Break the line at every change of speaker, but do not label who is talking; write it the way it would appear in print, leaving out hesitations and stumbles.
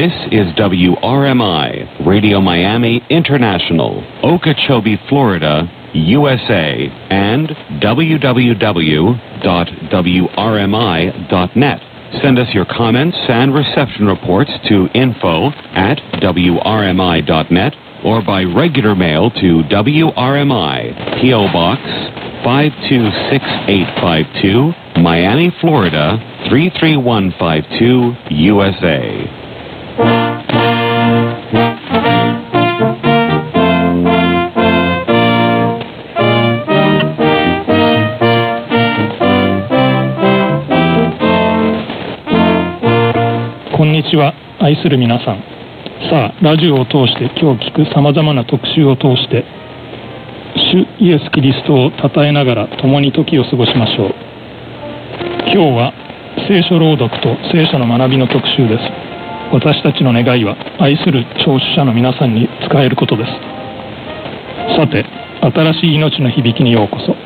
This is WRMI, Radio Miami International, Okeechobee, Florida, USA, and www.wrmi.net. Send us your comments and reception reports to info@wrmi.net or by regular mail to WRMI, P.O. Box 526-852, Miami, Florida 33152, USA.
こんにちは、愛する皆さん。さあ、ラジオを通して今日聞くさまざまな特集を通して主イエス・キリストを称えながら共に時を過ごしましょう。今日は聖書朗読と聖書の学びの特集です。私たちの願いは愛する聴取者の皆さんに使えることです。さて、新しい命の響きにようこそ。